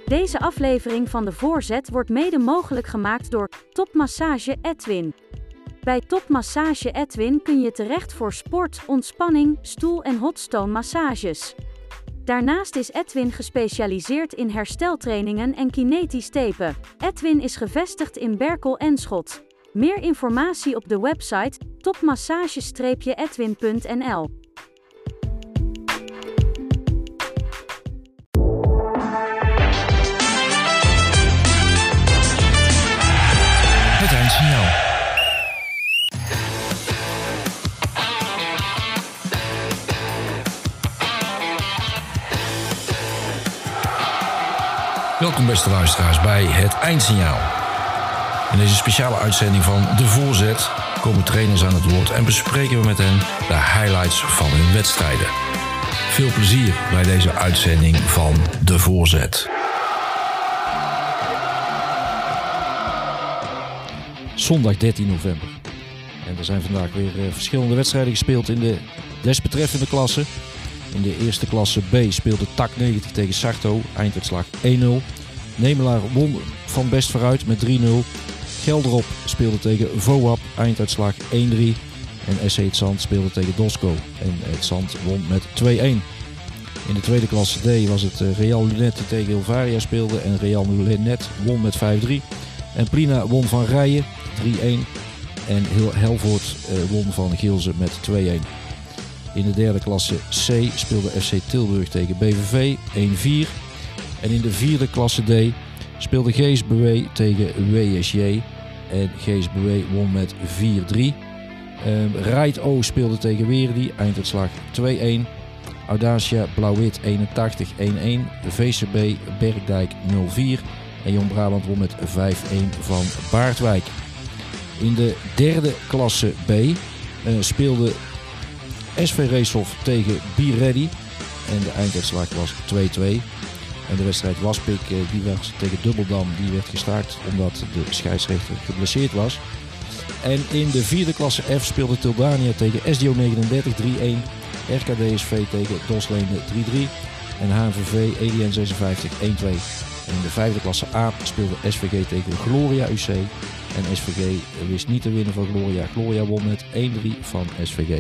Deze aflevering van De Voorzet wordt mede mogelijk gemaakt door Topmassage Edwin. Bij Topmassage Edwin kun je terecht voor sport, ontspanning, stoel- en hotstone massages. Daarnaast is Edwin gespecialiseerd in hersteltrainingen en kinetisch tapen. Edwin is gevestigd in Berkel en Schot. Meer informatie op de website topmassage-edwin.nl. Het eindsignaal. Welkom beste luisteraars bij Het Eindsignaal. In deze speciale uitzending van De Voorzet komen trainers aan het woord en bespreken we met hen de highlights van hun wedstrijden. Veel plezier bij deze uitzending van De Voorzet. Zondag 13 november. En er zijn vandaag weer verschillende wedstrijden gespeeld in de desbetreffende klasse. In de eerste klasse B speelde TAC 90 tegen Sarto, einduitslag 1-0. Nemelaar won van Best vooruit met 3-0. Gelderop speelde tegen VOAP, einduitslag 1-3. En SC Het Zand speelde tegen Dosco en Het Zand won met 2-1. In de tweede klasse D was het Real Lunet die tegen Hilvaria speelde en Real Lunet won met 5-3. En Plina won van Rijen 3-1 en Helvoort won van Gielze met 2-1. In de derde klasse C speelde FC Tilburg tegen BVV 1-4. En in de vierde klasse D speelde GSBW tegen WSJ en GSBW won met 4-3. Reit O speelde tegen Weerdi, einduitslag 2-1. Audacia Blauw-Wit 81 1-1. VCB Bergdijk 0-4. En Jong Brabant won met 5-1 van Baardwijk. In de derde klasse B speelde SV Reeshof tegen Be Ready. En de einduitslag was 2-2. En de wedstrijd Waspik die was tegen Dubbeldam, die werd gestaakt omdat de scheidsrechter geblesseerd was. En in de vierde klasse F speelde Tildania tegen SDO 39 3-1. RKDSV tegen Dosleende 3-3. En HNVV EDN 56 1-2. En in de vijfde klasse A speelde SVG tegen Gloria UC. En SVG wist niet te winnen van Gloria. Gloria won met 1-3 van SVG.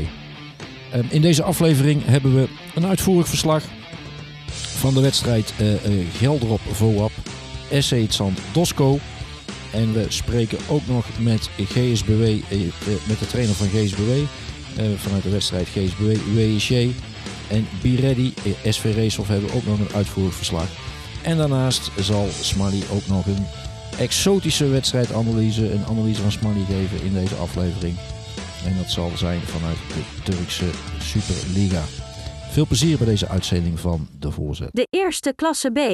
In deze aflevering hebben we een uitvoerig verslag van de wedstrijd Gelderop VOAP, SC Het Zand Dosco. En we spreken ook nog met GSBW, met de trainer van GSBW, vanuit de wedstrijd GSBW WSJ. En Be Ready, SV Reeshof hebben we ook nog een uitvoerig verslag. En daarnaast zal Smally ook nog een exotische wedstrijdanalyse, een analyse van Smally geven in deze aflevering. En dat zal zijn vanuit de Turkse Superliga. Veel plezier bij deze uitzending van De Voorzet. De eerste klasse B.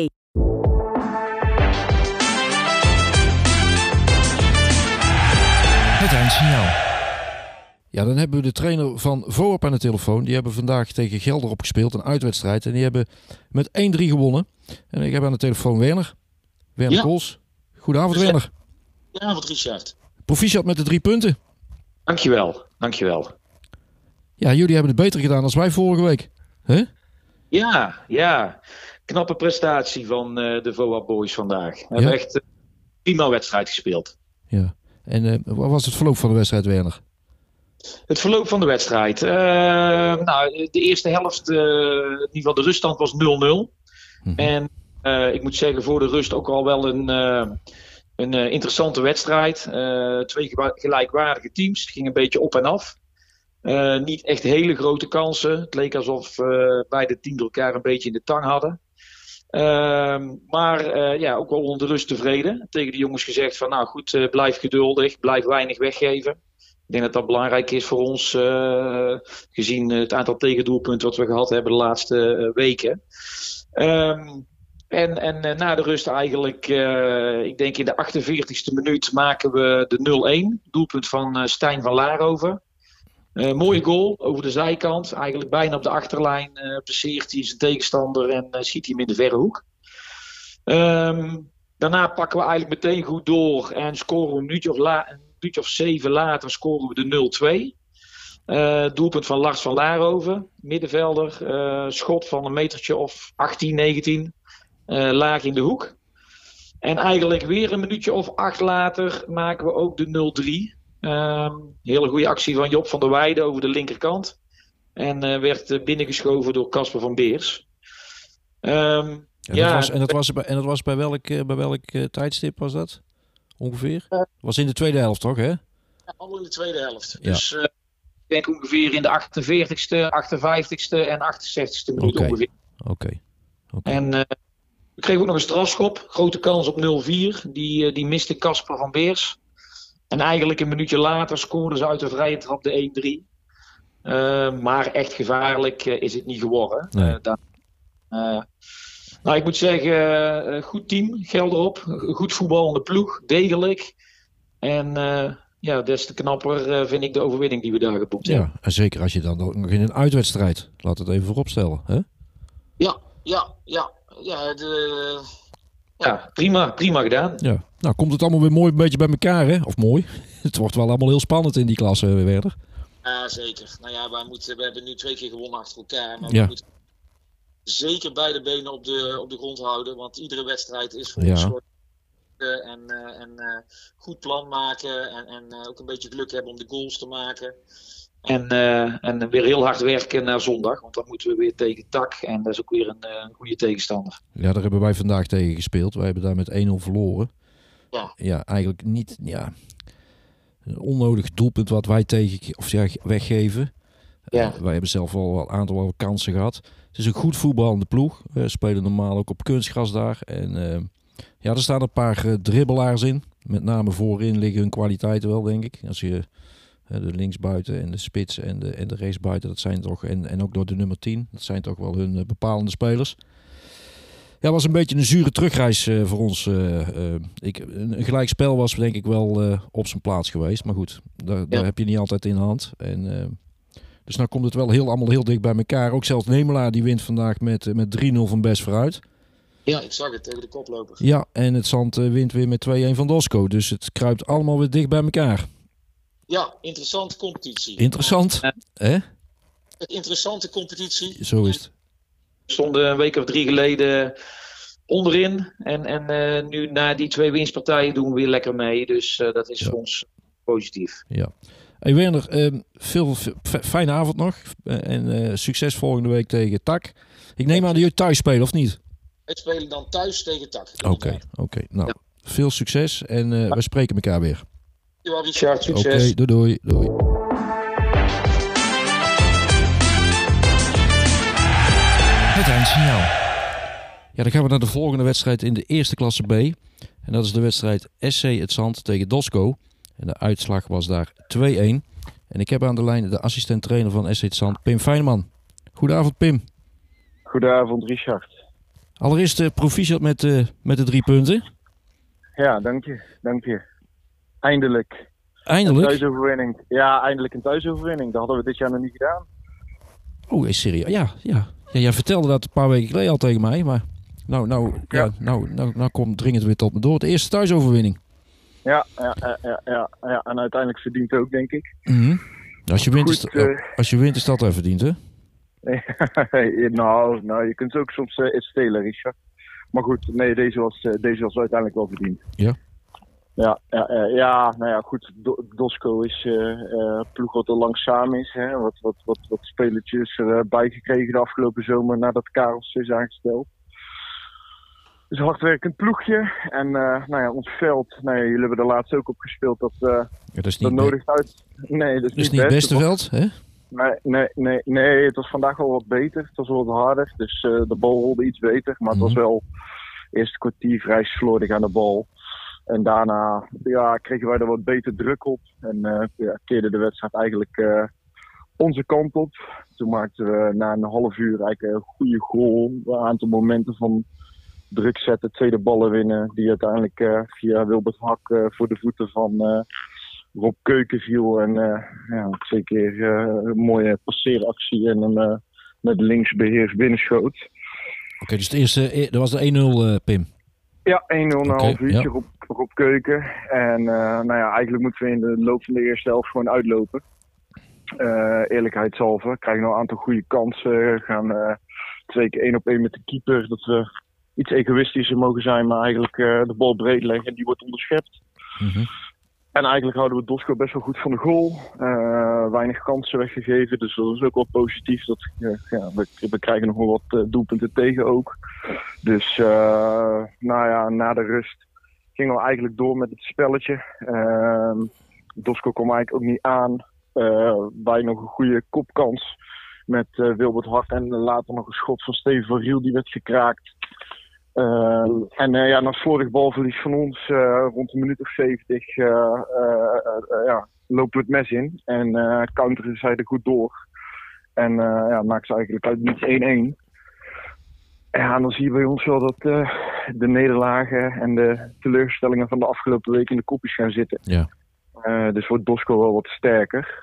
Het eindsignaal. Ja, dan hebben we de trainer van VOAP aan de telefoon. Die hebben vandaag tegen Gelderop gespeeld, een uitwedstrijd. En die hebben met 1-3 gewonnen. En ik heb aan de telefoon Werner Kools. Goedenavond Werner. Goedenavond Richard. Proficiat met de 3 punten. Dankjewel. Ja, jullie hebben het beter gedaan dan wij vorige week. Huh? Ja. Knappe prestatie van de VOAP Boys vandaag. We hebben echt een prima wedstrijd gespeeld. Ja. En wat was het verloop van de wedstrijd, Werner? Het verloop van de wedstrijd. De eerste helft, in ieder geval de ruststand was 0-0. Mm-hmm. En ik moet zeggen, voor de rust ook al wel een interessante wedstrijd. 2 gelijkwaardige teams. Het ging een beetje op en af. Niet echt hele grote kansen. Het leek alsof beide teams elkaar een beetje in de tang hadden. Maar ook wel onder de rust tevreden. Tegen de jongens gezegd van nou goed, blijf geduldig. Blijf weinig weggeven. Ik denk dat dat belangrijk is voor ons. Gezien het aantal tegendoelpunten wat we gehad hebben de laatste weken. En na de rust eigenlijk, ik denk in de 48e minuut maken we de 0-1. Doelpunt van Stijn van Laarhoven. Mooie goal over de zijkant. Eigenlijk bijna op de achterlijn passeert hij zijn tegenstander en schiet hij hem in de verre hoek. Daarna pakken we eigenlijk meteen goed door en scoren we een minuutje of 7 later scoren we de 0-2. Doelpunt van Lars van Laarhoven, middenvelder. Schot van een metertje of 18, 19. Laag in de hoek. En eigenlijk weer een minuutje of 8 later maken we ook de 0-3. Hele goede actie van Job van der Weijden over de linkerkant. En werd binnengeschoven door Casper van Beers. Dat was bij welk tijdstip was dat? Ongeveer? Was in de tweede helft toch, hè? Ja, allemaal in de tweede helft. Ja. Dus ik denk ongeveer in de 48ste, 58ste en 68ste minuut ongeveer. Oké. En we kregen ook nog een strafschop. Grote kans op 0-4. Die miste Casper van Beers. En eigenlijk een minuutje later scoorden ze uit de vrije trap de 1-3. Maar echt gevaarlijk is het niet geworden. Nee. Ik moet zeggen, goed team, geld erop. Goed voetballende ploeg, degelijk. En des te knapper vind ik de overwinning die we daar geboekt hebben. Ja, en zeker als je dan ook nog in een uitwedstrijd, laat het even vooropstellen. Hè? Ja, prima gedaan. Ja. Nou, komt het allemaal weer mooi een beetje bij elkaar, hè? Of mooi. Het wordt wel allemaal heel spannend in die klasse, Werder. Ja, zeker. Nou ja, we hebben nu 2 keer gewonnen achter elkaar. Maar we moeten zeker beide benen op de grond houden. Want iedere wedstrijd is voor ons en goed plan maken. En ook een beetje geluk hebben om de goals te maken. En weer heel hard werken naar zondag. Want dan moeten we weer tegen TAC. En dat is ook weer een goede tegenstander. Ja, daar hebben wij vandaag tegen gespeeld. Wij hebben daar met 1-0 verloren. Ja, eigenlijk niet... Ja, een onnodig doelpunt wat wij weggeven. Wij hebben zelf wel een aantal kansen gehad. Het is een goed voetballende ploeg. We spelen normaal ook op kunstgras daar. En er staan een paar dribbelaars in. Met name voorin liggen hun kwaliteiten wel, denk ik. Als je de linksbuiten en de spits en de rechtsbuiten, dat zijn toch... En ook door de nummer 10, dat zijn toch wel hun bepalende spelers. Ja, het was een beetje een zure terugreis voor ons. Een gelijkspel was denk ik wel op zijn plaats geweest. Maar goed, daar heb je niet altijd in de hand. Dus nou komt het wel allemaal heel dicht bij elkaar. Ook zelfs Nemelaar die wint vandaag met 3-0 van Best vooruit. Ja, ik zag het tegen de koploper. Ja, en het Zand wint weer met 2-1 van Dosco. Dus het kruipt allemaal weer dicht bij elkaar. Ja, interessante competitie. Interessant, hè? Interessante competitie. Zo is het. We stonden een week of 3 geleden onderin. En nu na die 2 winstpartijen doen we weer lekker mee. Dus dat is voor ons positief. Ja. Hey Werner, veel fijne avond nog. En succes volgende week tegen TAC. Ik neem aan dat jullie thuis spelen, of niet? We spelen dan thuis tegen TAC. Oké. Nou, veel succes en we spreken elkaar weer. Ja, Richard, succes. Oké, doei. Het eindsignaal. Ja, dan gaan we naar de volgende wedstrijd in de eerste klasse B. En dat is de wedstrijd SC Het Zand tegen Dosco. En de uitslag was daar 2-1. En ik heb aan de lijn de assistent-trainer van SC Het Zand, Pim Fijneman. Goedenavond, Pim. Goedenavond, Richard. Allereerst proficiat met de 3 punten. Ja, dank je. Eindelijk. Eindelijk? Een thuisoverwinning. Ja, eindelijk een thuisoverwinning. Dat hadden we dit jaar nog niet gedaan. Oh, is serieus? Ja. Jij vertelde dat een paar weken geleden al tegen mij, maar nou komt dringend weer tot me door. De eerste thuisoverwinning. Ja. En uiteindelijk verdient ook, denk ik. Mm-hmm. Als je wint is dat er verdiend, hè? nou, je kunt ook soms iets stelen, Richard. Maar goed, nee, deze was uiteindelijk wel verdiend. Ja? Ja, goed. Dosco is een ploeg wat al lang samen is. Hè? Wat spelertjes erbij gekregen de afgelopen zomer nadat Karels is aangesteld. Het is een hardwerkend ploegje. En ons veld, jullie hebben er laatst ook op gespeeld. Dat nodigt uit. Nee, dat is niet het beste veld, hè? Nee, het was vandaag wel wat beter. Het was wel wat harder, dus de bal rolde iets beter. Maar het was wel eerst kwartier vrij slordig aan de bal. En daarna kregen wij er wat beter druk op. En keerde de wedstrijd eigenlijk onze kant op. Toen maakten we na een half uur eigenlijk een goede goal. Een aantal momenten van druk zetten, tweede ballen winnen. Die uiteindelijk via Wilbert Hak voor de voeten van Rob Keuken viel. En 2 keer een mooie passeeractie en een met links beheers binnenschoot. Oké, dus dat was de 1-0, Pim. Ja, 1-0 na een half uurtje Rob Keuken. En eigenlijk moeten we in de loop van de eerste helft gewoon uitlopen. Eerlijkheidshalve. Krijgen nog een aantal goede kansen. Gaan 2 keer 1-op-1 met de keeper. Dat we iets egoïstischer mogen zijn, maar eigenlijk de bal breed leggen en die wordt onderschept. Mm-hmm. En eigenlijk houden we Dosco best wel goed van de goal. Weinig kansen weggegeven, dus dat is ook wel positief. We krijgen nog wel wat doelpunten tegen ook. Dus na de rust gingen we eigenlijk door met het spelletje. Dosco kwam eigenlijk ook niet aan. Wij nog een goede kopkans met Wilbert Hart en later nog een schot van Steven van Riel die werd gekraakt. Na vorig balverlies van ons, rond een minuut of 70, lopen we het mes in. En counteren zij er goed door. En maakt ze eigenlijk uit niet 1-1. Ja, en dan zie je bij ons wel dat de nederlagen en de teleurstellingen van de afgelopen week in de kopjes gaan zitten. Ja. Dus wordt Dosco wel wat sterker.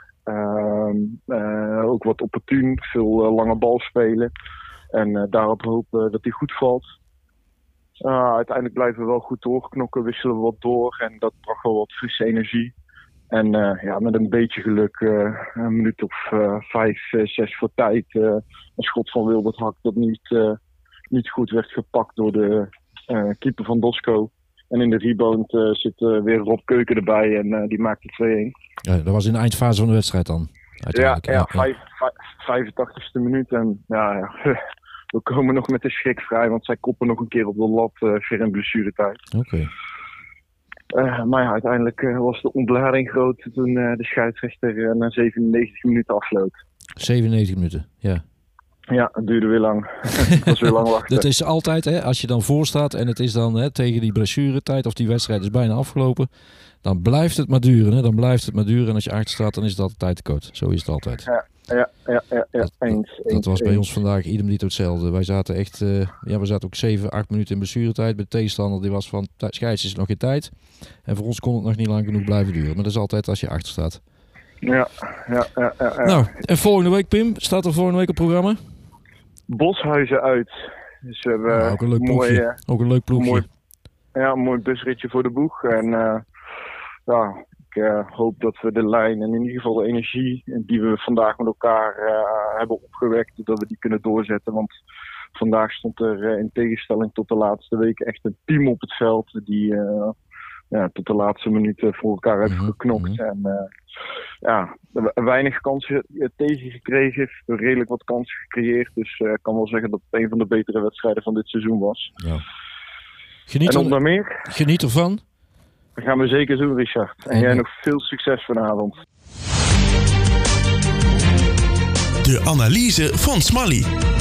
Ook wat opportun, veel lange bal spelen. En daarop hopen dat hij goed valt. Uiteindelijk blijven we wel goed doorknokken, wisselen we wat door en dat bracht wel wat frisse energie. En met een beetje geluk, een minuut of 5, 6 voor tijd, een schot van Wilbert Hak dat niet goed werd gepakt door de keeper van Dosco. En in de rebound zit weer Rob Keuken erbij en die maakt de 2-1. Ja, dat was in de eindfase van de wedstrijd dan? Ja, 85ste minuut en we komen nog met de schrik vrij, want zij koppen nog een keer op de lat ver in blessuretijd. Oké. Maar uiteindelijk was de ontlading groot toen de scheidsrechter na 97 minuten afsloot. 97 minuten, ja. Ja, het duurde weer lang. Het was weer lang wachten. Dat is altijd, hè, als je dan voor staat en het is dan tegen die blessuretijd of die wedstrijd is bijna afgelopen, dan blijft het maar duren. Hè? Dan blijft het maar duren en als je achter staat, dan is het altijd tijd te koud. Zo is het altijd. Ja. Dat was bij ons vandaag idem dito hetzelfde. Wij zaten echt, we zaten ook 7, 8 minuten in blessuretijd. Bij de tegenstander die was van, scheids is nog geen tijd. En voor ons kon het nog niet lang genoeg blijven duren. Maar dat is altijd als je achter staat. Ja. Nou, en volgende week, Pim, staat er volgende week op programma? Boshuizen uit. Dus we hebben ook een leuk ploegje. Ook een leuk ploegje. Een mooi busritje voor de boeg. En ik hoop dat we de lijn en in ieder geval de energie die we vandaag met elkaar hebben opgewekt, dat we die kunnen doorzetten. Want vandaag stond er in tegenstelling tot de laatste weken echt een team op het veld die tot de laatste minuten voor elkaar heeft geknokt. En weinig kansen tegengekregen, redelijk wat kansen gecreëerd. Dus ik kan wel zeggen dat het een van de betere wedstrijden van dit seizoen was. Ja. Geniet ervan. Dat gaan we zeker doen, Richard. En jij nog veel succes vanavond. De analyse van Smally.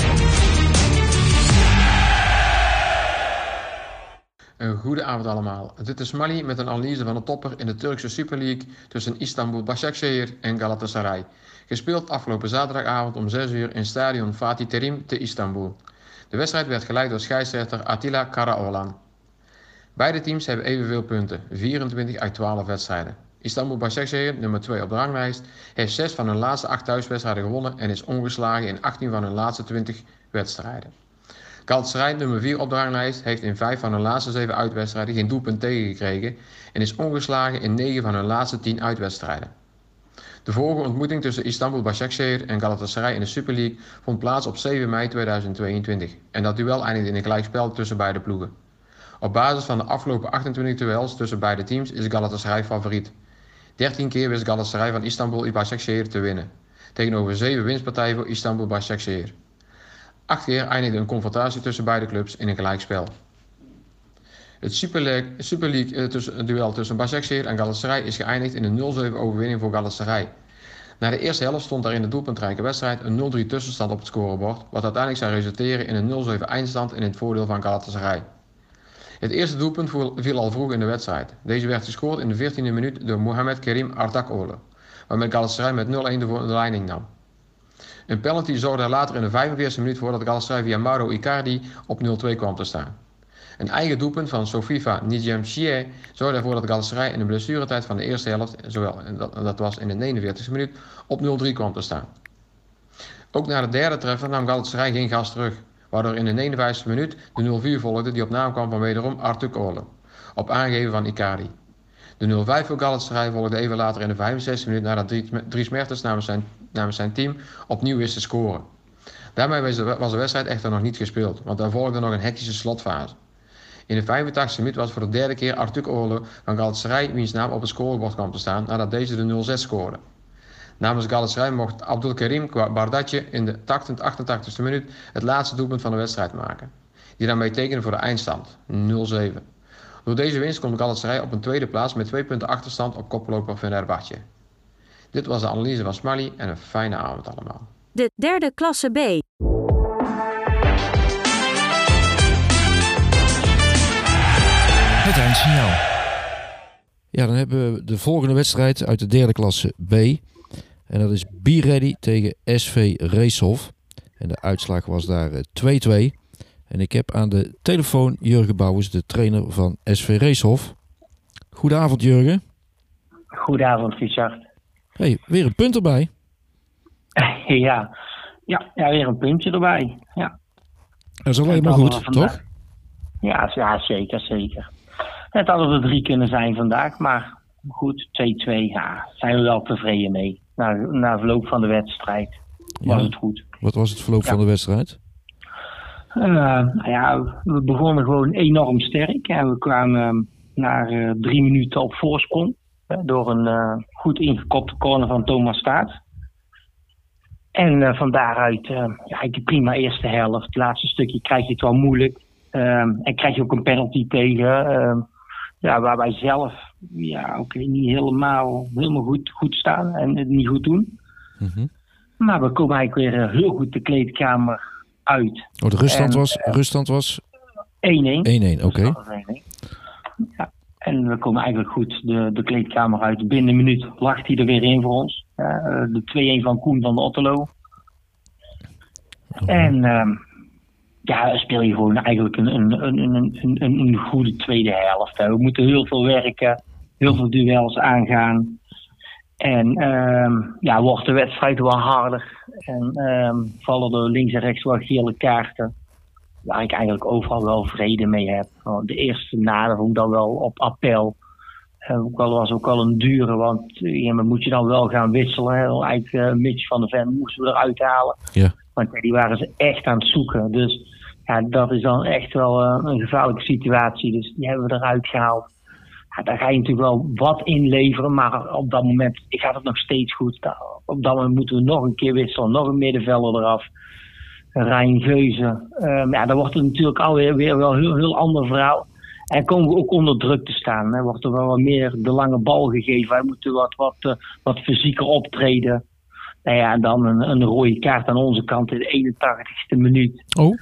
Een goede avond allemaal. Dit is Smally met een analyse van de topper in de Turkse Super League tussen Istanbul Başakşehir en Galatasaray. Gespeeld afgelopen zaterdagavond om 6 uur in stadion Fatih Terim te Istanbul. De wedstrijd werd geleid door scheidsrechter Attila Karaoğlan. Beide teams hebben evenveel punten, 24 uit 12 wedstrijden. Istanbul Başakşehir, nummer 2 op de ranglijst, heeft 6 van hun laatste 8 thuiswedstrijden gewonnen en is ongeslagen in 18 van hun laatste 20 wedstrijden. Galatasaray, nummer 4 op de ranglijst, heeft in 5 van hun laatste 7 uitwedstrijden geen doelpunt tegengekregen en is ongeslagen in 9 van hun laatste 10 uitwedstrijden. De vorige ontmoeting tussen Istanbul Başakşehir en Galatasaray in de Super League vond plaats op 7 mei 2022 en dat duel eindigde in een gelijkspel tussen beide ploegen. Op basis van de afgelopen 28 duels tussen beide teams is Galatasaray favoriet. 13 keer wist Galatasaray van Istanbul Başakşehir te winnen, tegenover 7 winstpartijen voor Istanbul Başakşehir. 8 keer eindigde een confrontatie tussen beide clubs in een gelijkspel. Het Super League duel tussen Başakşehir en Galatasaray is geëindigd in een 0-7 overwinning voor Galatasaray. Na de eerste helft stond er in de doelpuntrijke wedstrijd een 0-3 tussenstand op het scorebord, wat uiteindelijk zou resulteren in een 0-7 eindstand in het voordeel van Galatasaray. Het eerste doelpunt viel al vroeg in de wedstrijd. Deze werd gescoord in de 14e minuut door Muhammed Kerim Ardakoğlu, waarmee Galatasaray met 0-1 de leiding nam. Een penalty zorgde er later in de 45e minuut voor dat Galatasaray via Mauro Icardi op 0-2 kwam te staan. Een eigen doelpunt van Sofifa Nicemşehir zorgde ervoor dat Galatasaray in de blessuretijd van de eerste helft, dat was in de 49e minuut, op 0-3 kwam te staan. Ook na de derde treffer nam Galatasaray geen gas terug, waardoor in de 59e minuut de 0-4 volgde die op naam kwam van wederom Ardakoğlu, op aangeven van Icardi. De 0-5 voor Galatasaray volgde even later in de 65e minuut nadat Dries Mertens namens zijn team opnieuw wist te scoren. Daarmee was de wedstrijd echter nog niet gespeeld, want er volgde nog een hectische slotfase. In de 85e minuut was voor de derde keer Artuk Oğlu van Galatasaray wiens naam op het scorebord kwam te staan nadat deze de 0-6 scoorde. Namens Galatasaray mocht Abdülkerim Bardakçı in de 88e minuut het laatste doelpunt van de wedstrijd maken, die daarmee tekende voor de eindstand, 0-7. Door deze winst komt Galatasaray op een tweede plaats met 2 punten achterstand op koploper Fenerbahçe. Dit was de analyse van Smally en een fijne avond allemaal. De derde klasse B. Het eindsignaal. Ja, dan hebben we de volgende wedstrijd uit de derde klasse B. En dat is Be Ready tegen SV Reeshof. En de uitslag was daar 2-2. En ik heb aan de telefoon Jurgen Bouwers, de trainer van SV Reeshof. Goedenavond Jurgen. Goedenavond Richard. Hey, weer een punt erbij. Ja, weer een puntje erbij. Ja. Dat is alleen maar goed, toch? Ja, zeker. Het hadden er 3 kunnen zijn vandaag, maar goed, 2-2, ja, zijn we wel tevreden mee. Na verloop van de wedstrijd was het goed. Wat was het verloop van de wedstrijd? We begonnen gewoon enorm sterk en we kwamen na 3 minuten op voorsprong door een goed ingekopte corner van Thomas Staat. En van daaruit eigenlijk prima eerste helft. Het laatste stukje krijg je het wel moeilijk. En krijg je ook een penalty tegen. Waar wij zelf niet helemaal goed staan en het niet goed doen. Mm-hmm. Maar we komen eigenlijk weer heel goed de kleedkamer uit. Oh, de ruststand was? 1-1. 1-1, oké. Ja. En we komen eigenlijk goed de kleedkamer uit. Binnen een minuut lag hij er weer in voor ons. De 2-1 van Koen van de Otterlo. En speel je gewoon eigenlijk een goede tweede helft. We moeten heel veel werken, heel veel duels aangaan. En wordt de wedstrijd wel harder. En vallen er links en rechts wel gele kaarten. Waar ik eigenlijk overal wel vrede mee heb. De eerste nade vond ik dan wel op appel. Was ook wel een dure, want moet je dan wel gaan wisselen. Hè? Eigenlijk Mitch van der Ven moesten we eruit halen. Ja. Want die waren ze echt aan het zoeken. Dus ja, dat is dan echt wel een gevaarlijke situatie. Dus die hebben we eruit gehaald. Ja, daar ga je natuurlijk wel wat inleveren, maar op dat moment gaat het nog steeds goed. Op dat moment moeten we nog een keer wisselen, nog een middenvelder eraf. Rijn Geuze. Dan wordt het natuurlijk alweer wel een heel ander verhaal. En komen we ook onder druk te staan. Er wordt er wel wat meer de lange bal gegeven. Wij moeten wat fysieker optreden. En dan een rode kaart aan onze kant in de 81ste minuut. Oh.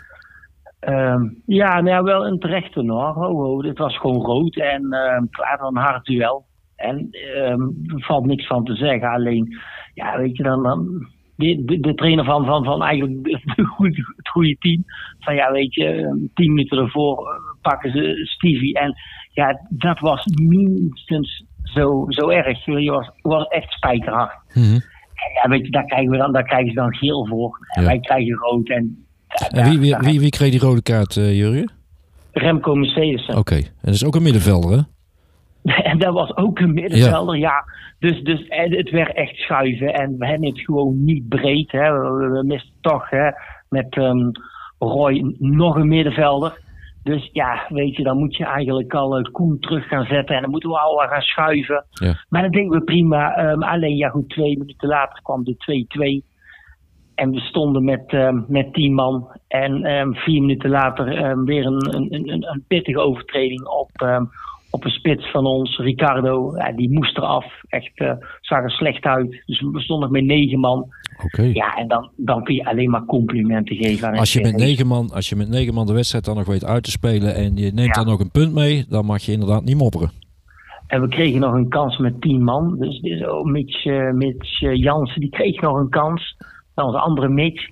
Wel een terechte hoor. Dit was gewoon rood en klaar van een hard duel. En er valt niks van te zeggen. Alleen, weet je dan de trainer van eigenlijk het goede team. Van 10 minuten ervoor pakken ze Stevie. En dat was minstens zo erg. Je was echt spijkerhard. Mm-hmm. En daar krijgen ze dan geel voor. En wij krijgen rood. En wie kreeg die rode kaart, Jurgen? Remco Mercedesen. Oké, en dat is ook een middenvelder, hè? En dat was ook een middenvelder, ja. Dus het werd echt schuiven. En we hebben het gewoon niet breed. Hè. We misten toch met Roy nog een middenvelder. Dus dan moet je eigenlijk al Koen terug gaan zetten. En dan moeten we al gaan schuiven. Ja. Maar dat deden we prima. Alleen 2 minuten later kwam de 2-2. En we stonden met 10 man. En 4 minuten later weer een pittige overtreding op een spits van ons, Ricardo. Die moest eraf. Echt zag er slecht uit. Dus we stonden met 9 man. Okay. Ja, en dan kun je alleen maar complimenten geven aan als je met 9 man de wedstrijd dan nog weet uit te spelen en je neemt dan nog een punt mee, dan mag je inderdaad niet mopperen. En we kregen nog een kans met 10 man. Dus Mitch Jansen, die kreeg nog een kans. Dan onze andere Mitch.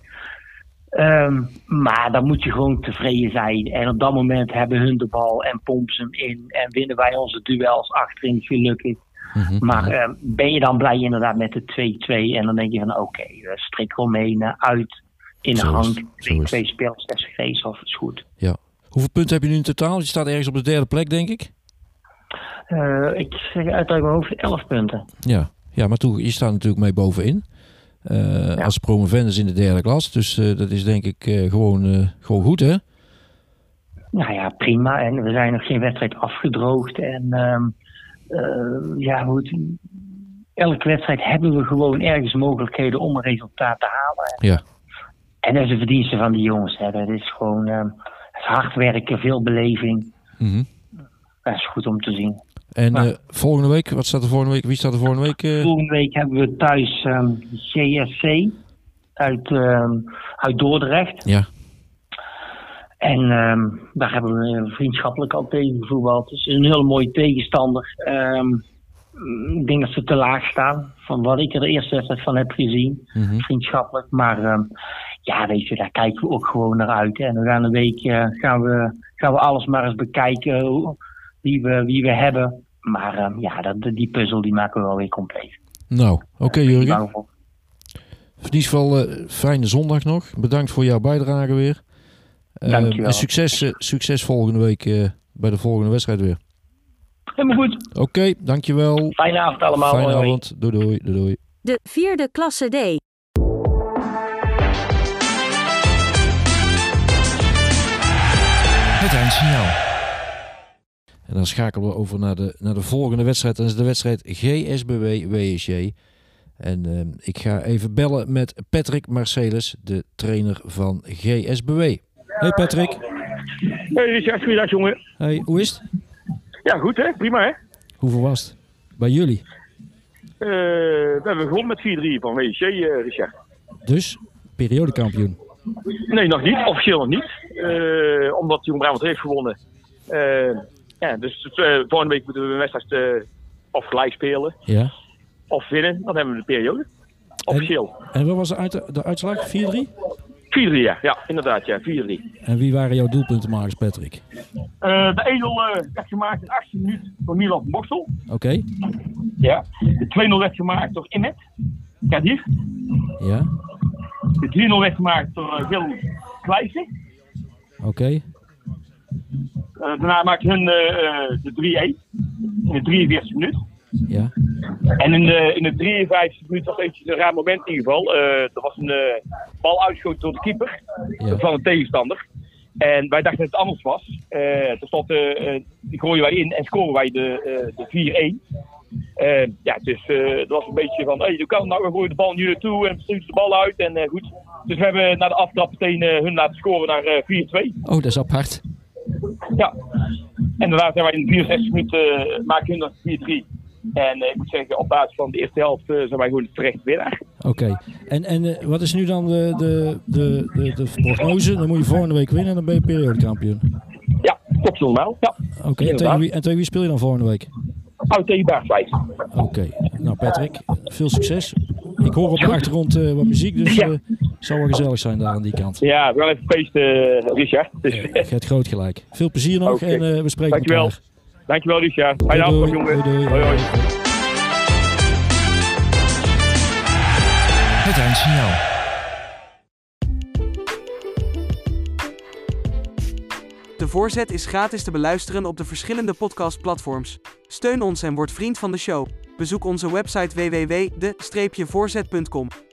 Maar dan moet je gewoon tevreden zijn. En op dat moment hebben hun de bal en pompen ze hem in. En winnen wij onze duels achterin gelukkig. Mm-hmm. Maar ben je dan blij inderdaad met de 2-2. En dan denk je van oké, strik Romeinen uit in de hand. 2-2 speelt 6 Reeshof, is goed. Ja. Hoeveel punten heb je nu in totaal? Je staat ergens op de 3e plek, denk ik. Ik zeg uit mijn hoofd 11 punten. Ja, maar je staat natuurlijk mee bovenin. als promovendus in de derde klas. Dus dat is denk ik gewoon goed, hè? Nou ja, prima. En we zijn nog geen wedstrijd afgedroogd. En elke wedstrijd hebben we gewoon ergens mogelijkheden om een resultaat te halen. Ja. En dat is de verdienste van die jongens. Hè. Dat is gewoon hard werken, veel beleving. Mm-hmm. Dat is goed om te zien. En volgende week, wat staat er volgende week? Wie staat er volgende week? Volgende week hebben we thuis GSC uit Dordrecht. Ja. En daar hebben we vriendschappelijk al tegen gevoetbald. Dus een hele mooie tegenstander. Ik denk dat ze te laag staan. Van wat ik er de eerste wedstrijd van heb gezien. Mm-hmm. Vriendschappelijk. Maar weet je, daar kijken we ook gewoon naar uit. En we gaan een week gaan we alles maar eens bekijken. Wie we hebben. Maar die puzzel die maken we wel weer compleet. Nou, oké, Jurgen. In ieder geval fijne zondag nog. Bedankt voor jouw bijdrage weer. Dankjewel. En succes volgende week bij de volgende wedstrijd weer. Helemaal goed. Oké, dankjewel. Fijne avond allemaal. Fijne avond. Doei. De 4e klasse D. Het eindsignaal. En dan schakelen we over naar de volgende wedstrijd. Dat is de wedstrijd GSBW-WSJ. En ik ga even bellen met Patrick Marcelis, de trainer van GSBW. Hey Patrick. Hey Richard, goeiedag jongen. Hey, hoe is het? Ja goed hè, prima hè. Hoeveel was het? Bij jullie? We hebben gewonnen met 4-3 van WSJ, Richard. Dus, periodekampioen? Nee, nog niet. Officieel nog niet. Omdat Jong Brabant heeft gewonnen. Dus volgende week moeten we een wedstrijd of gelijk spelen. Ja. Of winnen, dan hebben we de periode. Officieel. En wat was de uitslag? 4-3? 4-3, ja, inderdaad, ja, 4-3. En wie waren jouw doelpuntenmakers, Patrick? De Edel werd gemaakt in 18 minuten door Milan Boksel. Oké. Ja. De 2-0 werd gemaakt door Immet Kadir. Ja. De 3-0 werd gemaakt door Wil Kleijsen. Oké. Daarna maakte hun de 3-1 in de 43e minuut. Ja. En in de 53e minuut was een raar moment in ieder geval. Er was een bal uitgeschoten door de keeper van de tegenstander. En wij dachten dat het anders was. Ten slotte die gooien wij in en scoren wij de 4-1. Dus dat was een beetje van, hoe kan het nou? We gooien de bal nu naartoe en sturen de bal uit en goed. Dus we hebben na de aftrap meteen hun laten scoren naar 4-2. Oh, dat is apart. Ja. En daarna zijn wij in de 64 minuten maken hun nog 4-3. En ik moet zeggen, op basis van de eerste helft zijn wij gewoon terecht winnaar. Oké. En wat is nu dan de prognose? Dan moet je volgende week winnen en dan ben je periodekampioen. Ja, klopt normaal. Ja. Oké, en tegen wie speel je dan volgende week? Tegen Baarswijk. Oké. Nou Patrick, veel succes. Ik hoor op de achtergrond wat muziek, dus het zal wel gezellig zijn daar aan die kant. Ja, we gaan even feesten, Richard. Dus. Je hebt groot gelijk. Veel plezier nog en we spreken Dankjewel. elkaar. Dankjewel, Richard. Fijne avond, jongen. Hoi. Het eindsignaal. De Voorzet is gratis te beluisteren op de verschillende podcastplatforms. Steun ons en word vriend van de show. Bezoek onze website www.de-voorzet.com.